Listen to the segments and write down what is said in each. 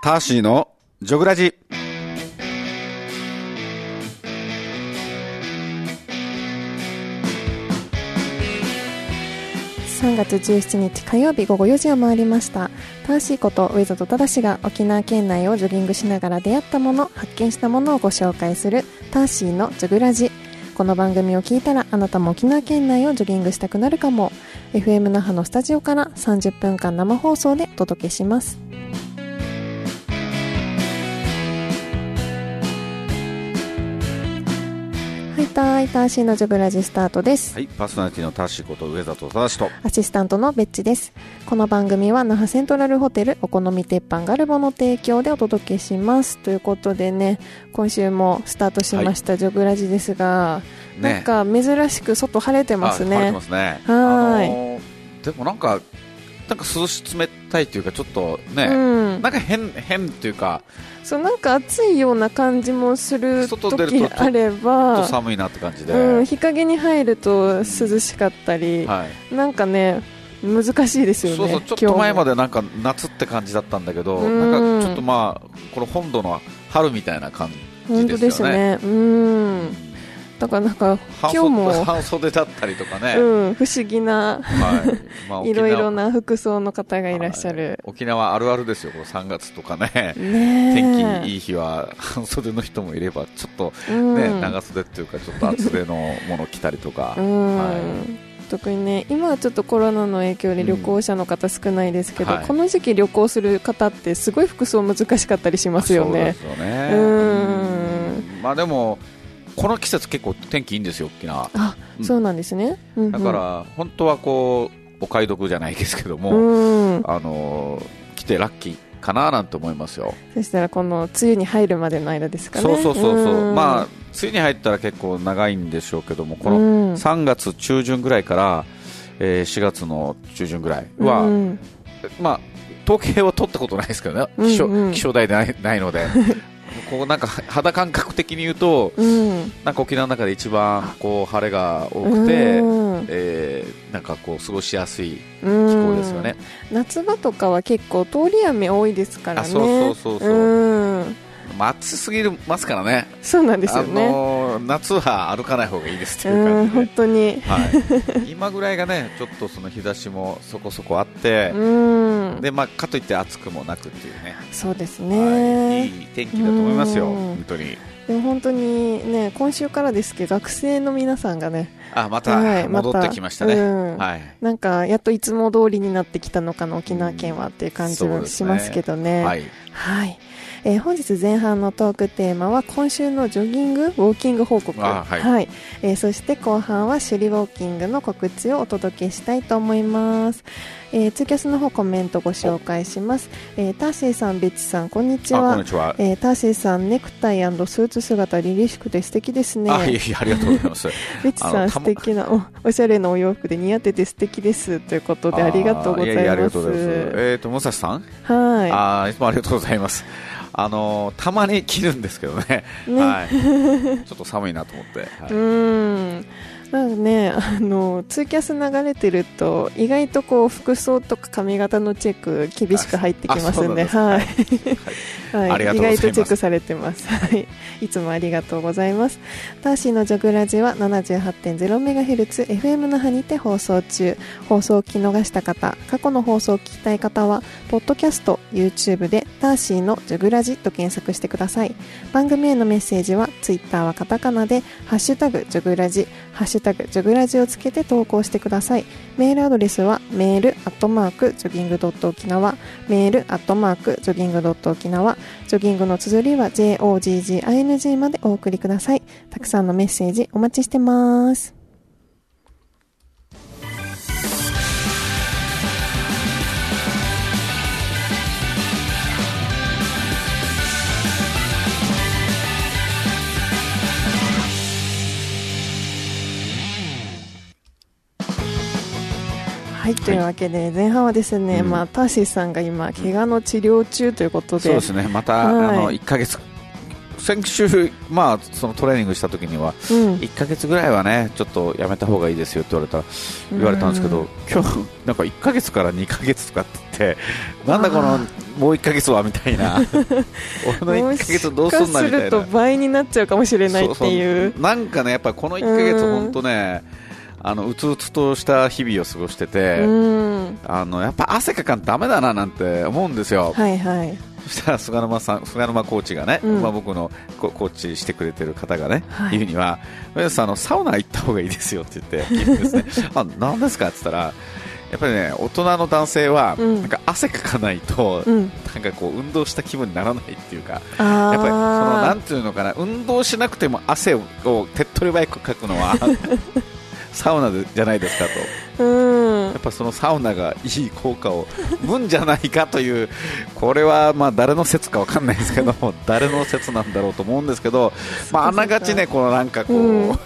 ターシーのジョグラジ。 3月17日火曜日午後4時を回りました。ターシーこと上里忠が沖縄県内をジョギングしながら出会ったもの、発見したものをご紹介するターシーのジョグラジ。この番組を聞いたらあなたも沖縄県内をジョギングしたくなるかも。 FM 那覇のスタジオから30分間生放送でお届けします。ターシーのジョグラジスタートです。 はい、パーソナリティのターシーこと上里忠とアシスタントのベッチです。この番組は那覇セントラルホテルお好み鉄板ガルボの提供でお届けします。ということでね、今週もスタートしました、ジョグラジですが、なんか珍しく外晴れてますね。 晴れてますね。 はい、 でもなんか涼し冷たいというかちょっとね、なんか変というか、 そうなんか暑いような感じもする時あれば、 ちょっと寒いなって感じで、 日陰に入ると涼しかったり、なんかね難しいですよね。 そうそう、ちょっと前までなんか夏って感じだったんだけど、なんかちょっとまあこの本土の春みたいな感じですよね。 本当ですね。だからなんか今日も半袖だったりとかね、 不思議な、いろいろな服装の方がいらっしゃる、 沖縄あるあるですよ。この3月とかね、天気いい日は半袖の人もいれば、ちょっと、長袖っていうかちょっと厚手のもの着たりとか、特にね今はちょっとコロナの影響で旅行者の方少ないですけど、この時期旅行する方ってすごい服装難しかったりしますよね。 そうですよね。まあでもこの季節結構天気いいんですよ、沖縄。 そうなんですね。 だから本当はこうお買い得じゃないですけども、来てラッキーかななんて思いますよ。 そしたらこの梅雨に入るまでの間ですかね。 そうまあ梅雨に入ったら結構長いんでしょうけども、この3月中旬ぐらいから、4月の中旬ぐらいは、まあ統計は取ったことないですけどね、気象台でないのでこうなんか肌感覚的に言うと、なんか沖縄の中で一番こう晴れが多くて、なんかこう過ごしやすい気候ですよね。 夏場とかは結構通り雨多いですからね。 暑すぎますからね。 そうなんですよね。 夏は歩かない方がいいですっていう感じで、 本当に、 今ぐらいがねちょっとその日差しもそこそこあって、でかといって暑くもなくっていうね。 そうですね、 いい天気だと思いますよ、本当に。 でも本当にね、今週からですけど学生の皆さんがね、 また戻ってきましたね。 なんかやっといつも通りになってきたのかな沖縄県はっていう感じもしますけどね。本日前半のトークテーマは今週のジョギングウォーキング報告、そして後半は首里ウォーキングの告知をお届けしたいと思います。ツイキャスの方コメントご紹介します。ターシーさん、ベッチさん、こんにちは。 こんにちは。 ターシーさん、ネクタイ&スーツ姿凛々しくて素敵ですね。 ありがとうございます。 ベッチさん、素敵な おしゃれなお洋服で似合ってて素敵ですということでありがとうございます。 ありがとうございます。武蔵さん、いつもありがとうございます。たまに着るんですけどね、ちょっと寒いなと思って。 なんかね、ツイキャス流れてると意外とこう服装とか髪型のチェック厳しく入ってきますんで、意外とチェックされてます。いつもありがとうございます。ターシーのジョグラジは 78.0MHz FM 那覇にて放送中。放送を聞き逃した方、過去の放送を聞きたい方はポッドキャスト、YouTube でターシーのジョグラジと検索してください。番組へのメッセージは Twitter はカタカナでハッシュタグジョグラジ、ハッシュタグジョグラジをつけて投稿してください。メールアドレスはメール@ジョギング沖縄、メール@ジョギング沖縄、ジョギングの綴りは JOGGING までお送りください。たくさんのメッセージお待ちしてます。というわけで前半はですね、ターシーさんが今怪我の治療中ということで、 そうですね、また1ヶ月先週、そのトレーニングした時には、1ヶ月ぐらいはねちょっとやめた方がいいですよって言われたんですけど、今日なんか1ヶ月から2ヶ月とかって言ってなんだこのもう1ヶ月はみたいな俺の1ヶ月どうすんなみたいな、もしかすると倍になっちゃうかもしれないっていう、 そうなんかねやっぱりこの1ヶ月本当ねうつうつとした日々を過ごしてて、やっぱ汗かかんダメだななんて思うんですよ。 はいはい。 そしたら菅沼コーチがね、僕のコーチしてくれてる方がね、言うにはサウナ行った方がいいですよって言うんですね何ですかって言ったらやっぱりね大人の男性はなんか汗かかないと、なんかこう運動した気分にならないっていうか、やっぱりなんていうのかな、運動しなくても汗を手っ取り早くかくのはサウナじゃないですかと、やっぱそのサウナがいい効果を生むんじゃないかという、これは誰の説か分かんないですけど誰の説なんだろうと思うんですけど、あながちねこのなんかこう、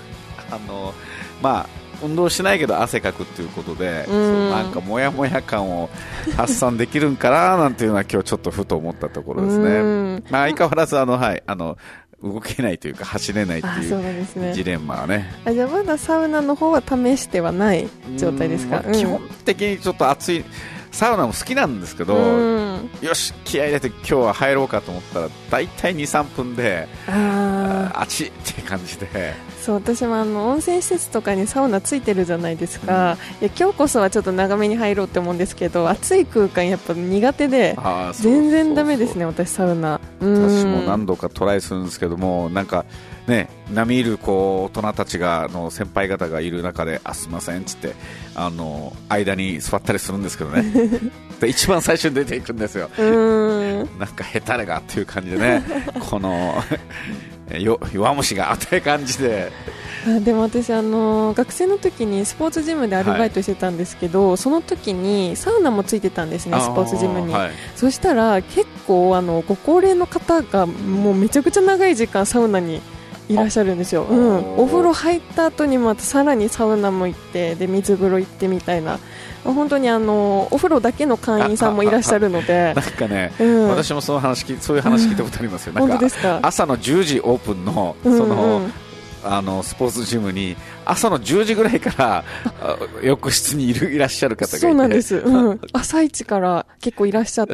運動しないけど汗かくっていうことで、なんかモヤモヤ感を発散できるんかななんていうのは今日ちょっとふと思ったところですね。相変わらず動けないというか走れないというジレンマはね。 じゃあまだサウナの方は試してはない状態ですか？ 基本的にちょっと暑いサウナも好きなんですけど、よし気合い入れて今日は入ろうかと思ったらだいたい 2,3 分であちって感じで。 そう、私も温泉施設とかにサウナついてるじゃないですか、今日こそはちょっと長めに入ろうって思うんですけど、暑い空間やっぱ苦手で全然ダメですね私サウナ。 私も何度かトライするんですけども、なんかね、並みいる大人たち先輩方がいる中ですいませんっつって間に座ったりするんですけどねで一番最初に出ていくんですよなんかヘタレがっていう感じでねこの弱虫がっていう感じで。 でも私学生の時にスポーツジムでアルバイトしてたんですけど、その時にサウナもついてたんですね、スポーツジムに。そしたら結構ご高齢の方がもうめちゃくちゃ長い時間サウナにいらっしゃるんですよ。お風呂入った後にまたさらにサウナも行ってで水風呂行ってみたいな、本当にお風呂だけの会員さんもいらっしゃるのでなんかね、私もそういう話聞いたことありますよ。なんか本当ですか？ 朝の10時オープンのスポーツジムに朝の10時ぐらいから浴室にいらっしゃる方がいて。 そうなんです、朝一から結構いらっしゃって、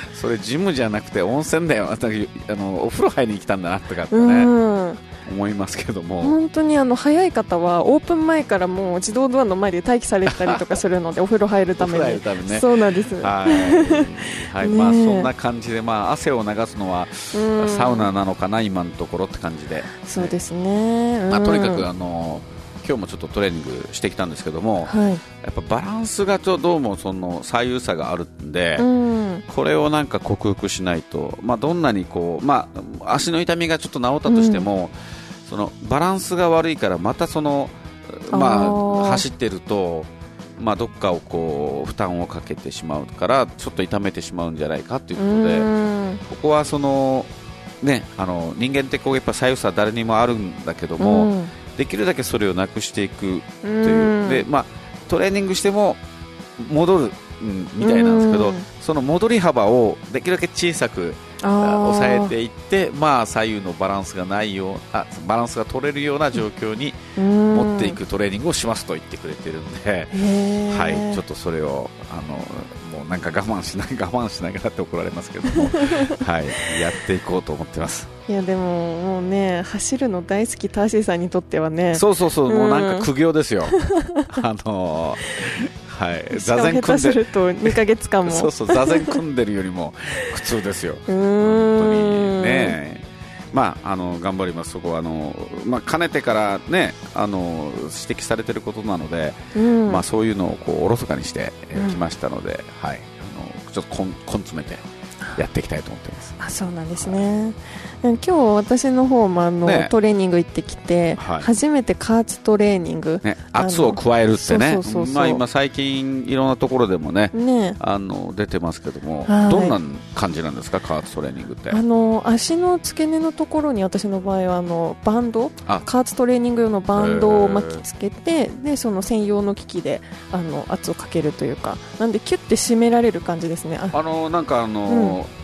それジムじゃなくて温泉だよ、お風呂入りに来たんだなとかってね、思いますけども、 本当に早い方はオープン前からもう自動ドアの前で待機されたりとかするのでお風呂入るためにね、 そうなんです。 はい、そんな感じで、汗を流すのはサウナなのかな今のところって感じで。 そうですね、 とにかく今日もちょっとトレーニングしてきたんですけども、やっぱバランスがどうも左右差があるんで、これをなんか克服しないと、どんなに足の痛みがちょっと治ったとしても、バランスが悪いからまた走ってると、どっかを負担をかけてしまうからちょっと痛めてしまうんじゃないかということで、ここは人間ってやっぱ左右差誰にもあるんだけども、できるだけそれをなくしていくというで、トレーニングしても戻るみたいなんですけど、その戻り幅をできるだけ小さく抑えていって、左右のバランスがないようバランスが取れるような状況に持っていくトレーニングをしますと言ってくれてるんで、ちょっとそれをもうなんか我慢しながらって怒られますけどもやっていこうと思ってます。 いやでももうね、走るの大好きターシーさんにとってはね、 そうもうなんか苦行ですよ座禅組んでると2ヶ月間も座禅組んでるよりも苦痛ですよ本当にね。頑張ります。そこはかねてからね指摘されていることなので、そういうのをおろそかにしてきましたので、ちょっと根詰めてやっていきたいと思っています。 そうなんですね。今日私の方もトレーニング行ってきて、初めて加圧トレーニング、 圧を加えるってね、今最近いろんなところでもね出てますけども、どんな感じなんですか、加圧トレーニングって。 足の付け根のところに私の場合はバンド、加圧トレーニング用のバンドを巻きつけて、でその専用の機器で圧をかけるというか、なんでキュッて締められる感じですね。 なんか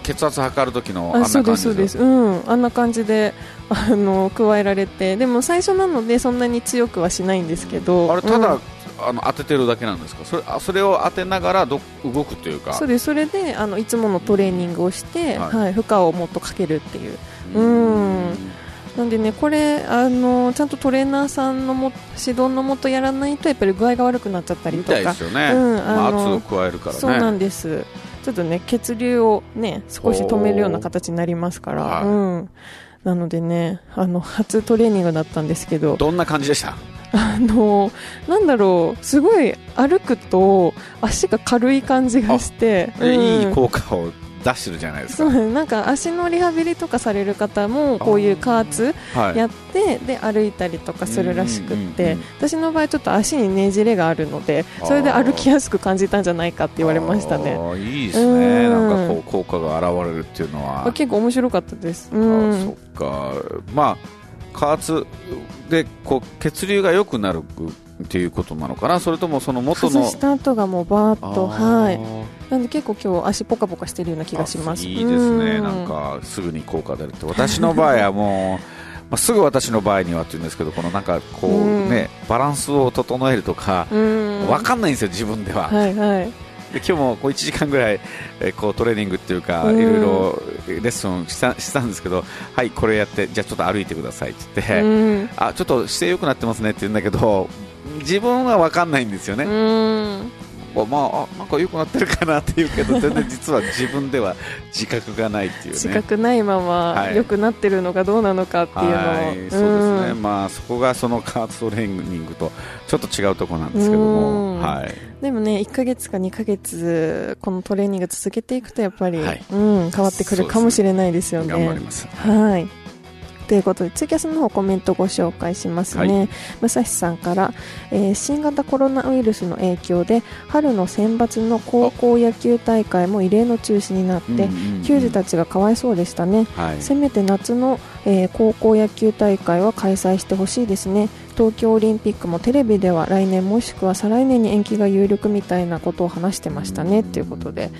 血圧測る時のあんなそう感じですそうです、あんな感じで加えられて、でも最初なのでそんなに強くはしないんですけど、 あれただ、当ててるだけなんですか？それを当てながら動くというか。 そうです。それでいつものトレーニングをして、負荷をもっとかけるっていう。なんでね、これちゃんとトレーナーさんの指導のもとやらないとやっぱり具合が悪くなっちゃったりとか。 みたいですよね。圧を加えるからね。 そうなんです。ちょっとね、血流をね少し止めるような形になりますから。なのでね、初トレーニングだったんですけど。 どんな感じでした？ なんだろう、すごい歩くと足が軽い感じがして、 いい効果を出してるじゃないですか。 なんか足のリハビリとかされる方もこういう加圧やって、で歩いたりとかするらしくって、私の場合ちょっと足にねじれがあるので、それで歩きやすく感じたんじゃないかって言われましたね。 いいですね。なんかこう効果が現れるっていうのは結構面白かったです。 そっか。まあ加圧で血流が良くなるっていうことなのかな、それともその元の外した後がもうバーッと、なんで結構今日足ポカポカしてるような気がします。 いいですね。なんかすぐに効果出るって。私の場合はもうすぐ私の場合にはって言うんですけど、このなんかこうね、バランスを整えるとかわかんないんですよ、自分では。で今日も1時間ぐらいトレーニングっていうかいろいろレッスンしたんですけど、はい、これやって、じゃあちょっと歩いてくださいって言って、ちょっと姿勢良くなってますねって言うんだけど、自分は分かんないんですよね。なんか良くなってるかなって言うけど、全然実は自分では自覚がないっていうね。 自覚ないまま良くなってるのかどうなのかっていうのを、 そうですね。そこがその加圧トレーニングとちょっと違うところなんですけども、 でもね、1ヶ月か2ヶ月このトレーニング続けていくとやっぱり、変わってくるかもしれないですよね。 頑張ります。 ということでツイキャスの方コメントをご紹介しますね。武蔵さんから、新型コロナウイルスの影響で春の選抜の高校野球大会も異例の中止になって球児たちがかわいそうでしたね。せめて夏の、高校野球大会は開催してほしいですね。東京オリンピックもテレビでは来年もしくは再来年に延期が有力みたいなことを話してましたねということで、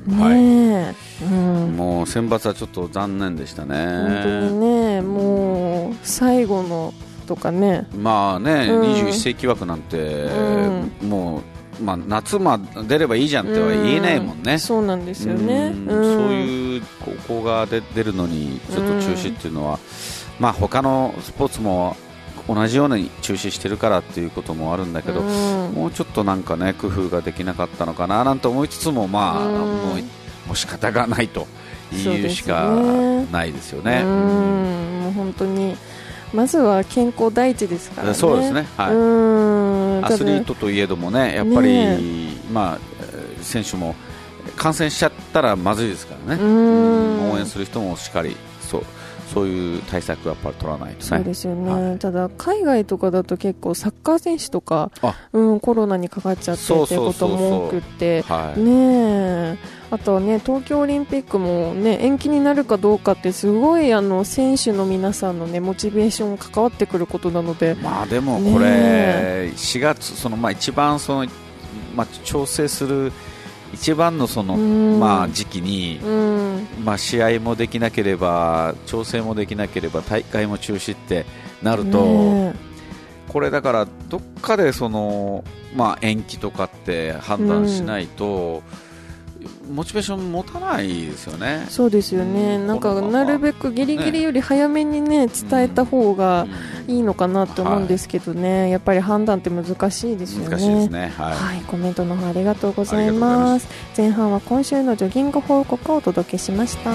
もう選抜はちょっと残念でしたね。 本当にね、もう最後のとかね、 21世紀枠なんて、もう夏出ればいいじゃんっては言えないもんね。 そうなんですよね。 そういう高校が出るのにちょっと中止っていうのは、他のスポーツも同じように中止してるからっていうこともあるんだけど、もうちょっとなんかね工夫ができなかったのかななんて思いつつも、もう仕方がないと言うしかないですよね。 もう本当にまずは健康第一ですからね。 そうですね。アスリートといえどもね、やっぱり選手も感染しちゃったらまずいですからね。応援する人もしっかりそういう対策はやっぱり取らないとね。 そうですよね。ただ海外とかだと結構サッカー選手とかコロナにかかっちゃってってことも多くってね。あとはね、東京オリンピックもね延期になるかどうかってすごい選手の皆さんのねモチベーションが関わってくることなので、 でもこれ4月一番調整する一番の時期に、試合もできなければ調整もできなければ大会も中止ってなると、これだからどっかで延期とかって判断しないと、モチベーション持たないですよね。 そうですよね。なんかなるべくギリギリより早めにね伝えた方がいいのかなと思うんですけどね、やっぱり判断って難しいですよね。 難しいですね。 コメントの方ありがとうございます。前半は今週のジョギング報告をお届けしました。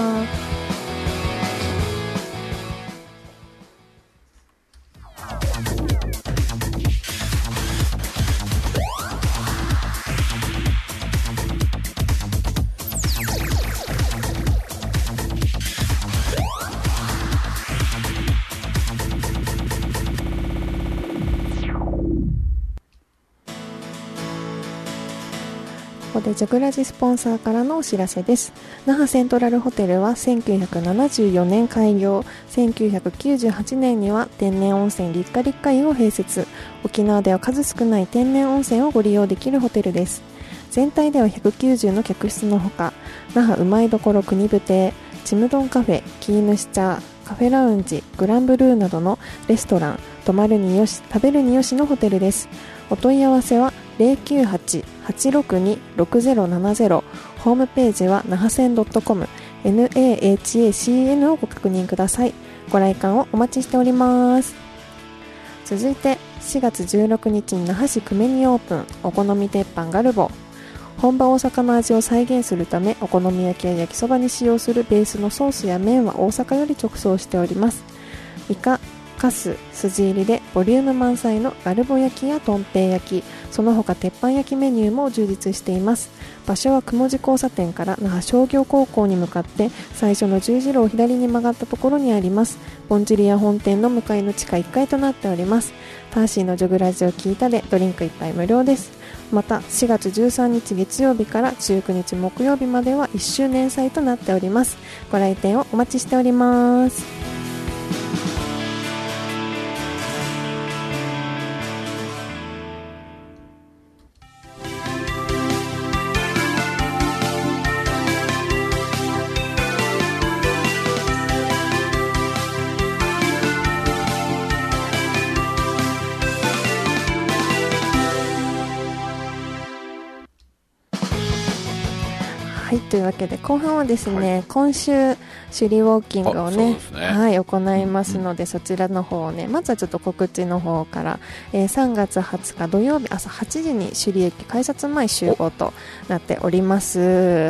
ここでジョグラジスポンサーからのお知らせです。那覇セントラルホテルは1974年開業、1998年には天然温泉立夏立夏湯を併設。沖縄では数少ない天然温泉をご利用できるホテルです。 全体では190の客室のほか、那覇うまいどころ国部亭、ちむどんカフェ、キーヌシ茶、カフェラウンジ、グランブルーなどのレストラン、泊まるによし食べるによしのホテルです。お問い合わせは 098-862-6070、 ホームページは那覇線 .com、 NAHACN をご確認ください。ご来館をお待ちしております。続いて4月16日に那覇市久米にオープン、お好み鉄板ガルボ。本場大阪の味を再現するため、お好み焼きや焼きそばに使用するベースのソースや麺は大阪より直送しております。イカ、カス、筋入りでボリューム満載のガルボ焼きやとんぺい焼き、その他鉄板焼きメニューも充実しています。場所は雲寺交差点から那覇商業高校に向かって最初の十字路を左に曲がったところにあります。ぼんじり屋本店の向かいの地下1階となっております。ターシーのジョグラジオ聞いたでドリンク1杯無料です。また4月13日月曜日から19日木曜日までは1周年祭となっております。ご来店をお待ちしております。はい、というわけで後半はですね、はい、今週首里ウォーキングを ね、はい、行いますので、そちらの方をね、まずはちょっと告知の方から、3月20日土曜日朝8時に首里駅改札前集合となっております。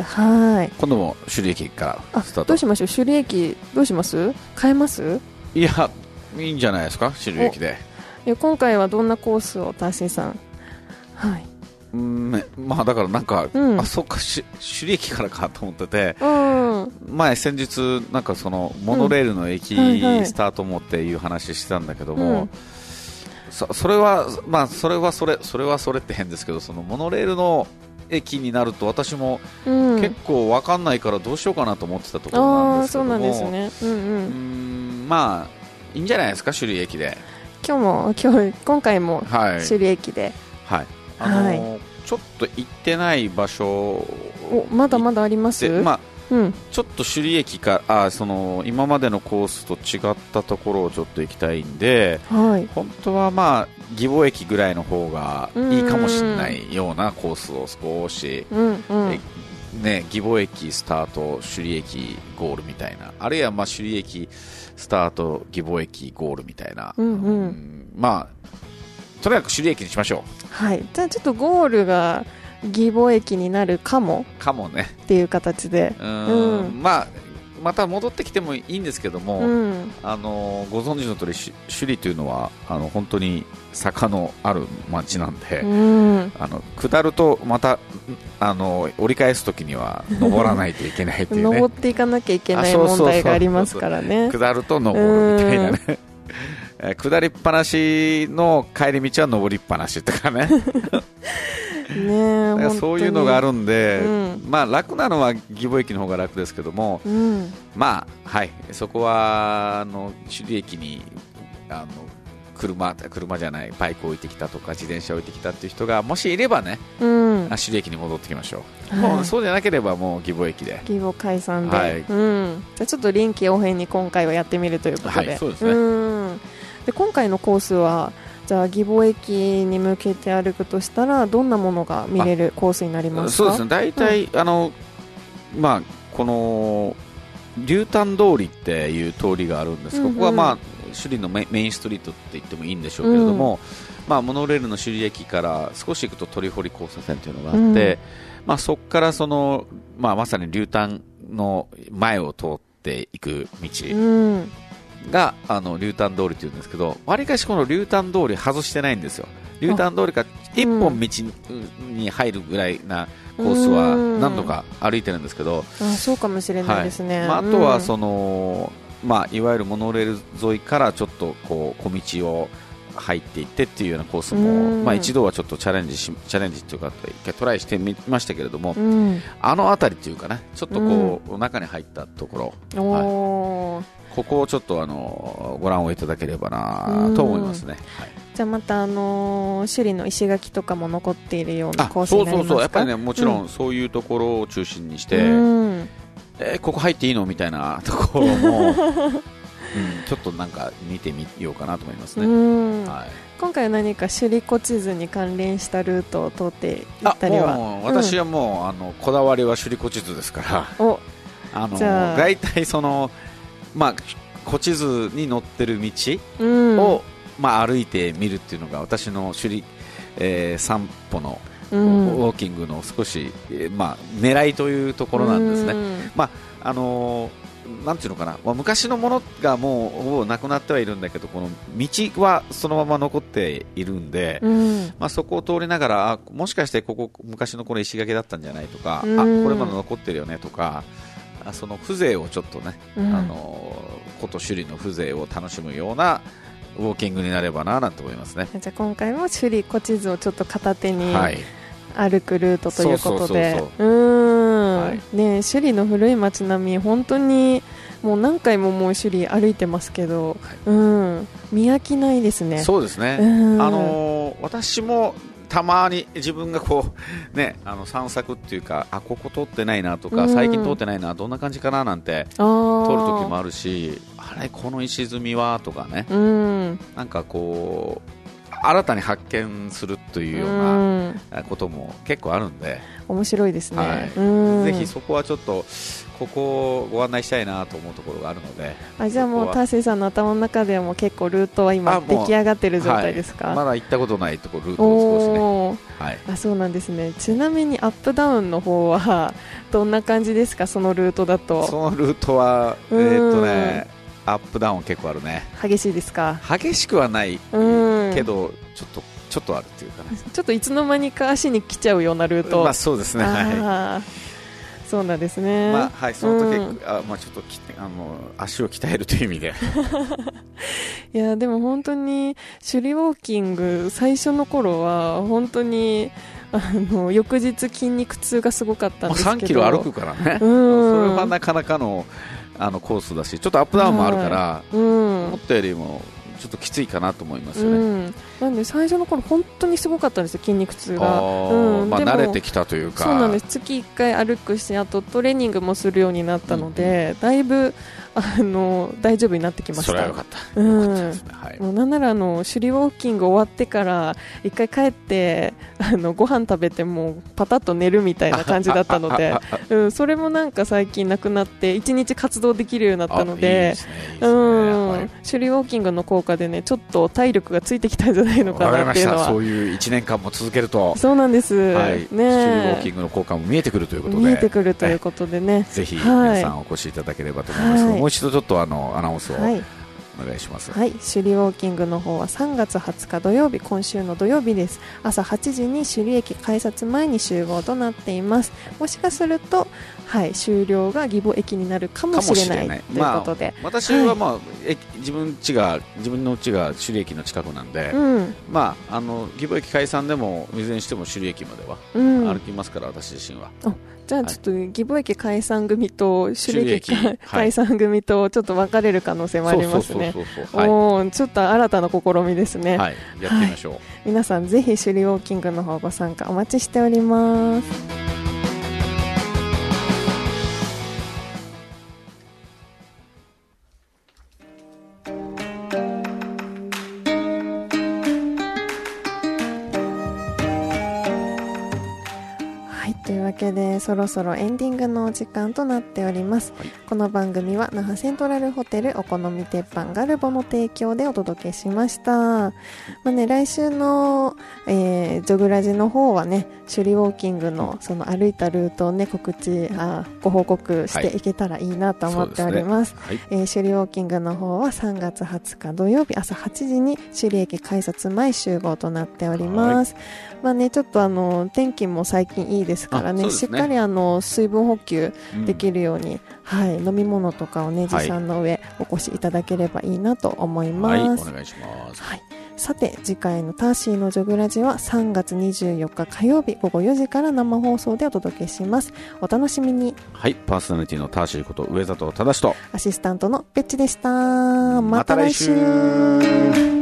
はい、 今度も首里駅からスタート。 どうしましょう、首里駅どうします？変えます？ いや、いいんじゃないですか、首里駅で。 今回はどんなコースをターシーさん。はい、 まあだからなんか、あ、そうか、首里駅からかと思ってて、前先日なんかそのモノレールの駅スタートもっていう話してたんだけども、それはまあそれはそれって変ですけど、そのモノレールの駅になると私も結構わかんないからどうしようかなと思ってたところなんですけども、そうなんですね。まあいいんじゃないですか、首里駅で。今回も首里駅で、 はい、ちょっと行ってない場所まだまだあります。 ちょっと首里駅からその今までのコースと違ったところをちょっと行きたいんで、本当はまあ義母駅ぐらいの方がいいかもしれないようなコースを少し、義母駅スタート首里駅ゴールみたいな、あるいはまあ首里駅スタート義母駅ゴールみたいな、まあとにかく首里駅にしましょう。はい、 じゃあちょっとゴールが義母駅になるかもねっていう形で、 また戻ってきてもいいんですけども、ご存知の通り首里というのは本当に坂のある町なんで、下るとまた折り返すときには登らないといけないというね登っていかなきゃいけない問題がありますからね。 下ると登るみたいなね下りっぱなしの帰り道は登りっぱなしとかねね、そういうのがあるんで、まあ楽なのは義母駅の方が楽ですけども、まあはい、そこは首里駅に車じゃないバイクを置いてきたとか自転車を置いてきたっていう人がもしいればね、首里駅に戻ってきましょう。もうそうじゃなければもう義母駅で、 義母解散で、じゃあちょっと臨機応変に今回はやってみるということで、 そうですね。 で今回のコースはじゃあ義母駅に向けて歩くとしたらどんなものが見れるコースになりますか？ そうですね、大体、まあ、この竜丹通りっていう通りがあるんです、ここは、まあ、首里のメインストリートって言ってもいいんでしょうけれども、まあ、モノレールの首里駅から少し行くと鳥堀交差点というのがあって、まあ、そこからまさに竜丹の前を通っていく道、が竜丹通りというんですけど、わりかしこの竜丹通り外してないんですよ。竜丹通りから一本道に入るぐらいなコースは何度か歩いてるんですけど、 そうかもしれないですね。 あとはその、まあ、いわゆるモノレール沿いからちょっとこう小道を入っていってっていうようなコースも、まあ、一度はちょっとチャレンジというか一回トライしてみましたけれども、あの辺りというかね、ちょっとこう、中に入ったところ、ここをちょっとご覧をいただければなと思いますね。 じゃあまた首里の石垣とかも残っているようなコースになりますか？ そうやっぱりね、もちろんそういうところを中心にして、ここ入っていいのみたいなところもちょっとなんか見てみようかなと思いますね。 今回は何か首里古地図に関連したルートを通っていったりは？ 私はもうこだわりは首里古地図ですから大体まあ、古地図に載ってる道を、まあ、歩いてみるっていうのが私の首里、散歩のウォーキングの少し、まあ、狙いというところなんですね。まあなんていうのかな、昔のものがもうほぼなくなってはいるんだけど、この道はそのまま残っているんで、まあ、そこを通りながらもしかしてここ昔のこの石垣だったんじゃないとか、これまだ残ってるよねとか、その風情をちょっとね、古都首里の風情を楽しむようなウォーキングになればなと思いますね。じゃあ今回も首里古地図をちょっと片手に歩くルートということで、首里の古い街並み本当にもう何回ももう首里歩いてますけど、見飽きないですね。 そうですね、私もたまに自分がこう、ね、散策っていうか、ここ通ってないなとか、最近通ってないな、どんな感じかななんて通る時もあるし、あれこの石積みはとかね、なんかこう新たに発見するというようなことも結構あるんで面白いですね。 ぜひそこはちょっとここをご案内したいなと思うところがあるので。 じゃあもうターシーさんの頭の中ではもう結構ルートは今出来上がっている状態ですか？ まだ行ったことないところルートを少しね。 そうなんですね。ちなみにアップダウンの方はどんな感じですか？そのルートだと。 そのルートはアップダウン結構あるね。 激しいですか？ 激しくはないけどちょっとあるっていうかね。 ちょっといつの間にか足に来ちゃうようなルート。 まあそうですね。 そうなんですね。 その時、ちょっと足を鍛えるという意味でいやでも本当に首里ウォーキング最初の頃は本当に翌日筋肉痛がすごかったんですけど、 3キロ歩くからね、それはなかなかのコースだし、ちょっとアップダウンもあるから、思ったよりもちょっときついかなと思いますよね。 なんで最初の頃本当にすごかったんですよ、筋肉痛が。 慣れてきたというか。 そうなんです。月1回歩くし、あとトレーニングもするようになったので、だいぶ大丈夫になってきました。 それはよかった。 もうなんなら首里ウォーキング終わってから1回帰ってご飯食べてもうパタッと寝るみたいな感じだったので、それもなんか最近なくなって1日活動できるようになったので、首里ウォーキングの効果でね、ちょっと体力がついてきたんじゃないのかなっていうのは。 そういう1年間も続けると、 そうなんです、 首里ウォーキングの効果も見えてくるということで、 ぜひ皆さんお越しいただければと思います。もう一度ちょっとアナウンスをお願いします。 首里ウォーキングの方は3月20日土曜日、今週の土曜日です。朝8時に首里駅改札前に集合となっています。もしかすると、終了が義母駅になるかもしれないということで、 私は、自分の家が首里駅の近くなんで、義母駅解散でもいずれにしても首里駅までは歩きますから、私自身は。 じゃあちょっと義母駅解散組と首里駅解散組とちょっと分かれる可能性もありますね。ちょっと新たな試みですね。 やってみましょう。 皆さんぜひ首里ウォーキングの方ご参加お待ちしております。というわけでそろそろエンディングのお時間となっております。この番組は那覇セントラルホテルお好み鉄板ガルボの提供でお届けしました。来週の、ジョグラジの方はね、首里ウォーキングのその歩いたルートをねご報告していけたらいいなと思っております。首里ウォーキングの方は3月20日土曜日朝8時に首里駅改札前集合となっております。ちょっと天気も最近いいですからね、しっかり水分補給できるように、飲み物とかをね持参の上お越しいただければいいなと思います。 お願いします。 さて次回のターシーのジョグラジは3月24日火曜日午後4時から生放送でお届けします。お楽しみに。 はい、パーソナリティのターシーこと上里忠とアシスタントのペッチでした。また来週。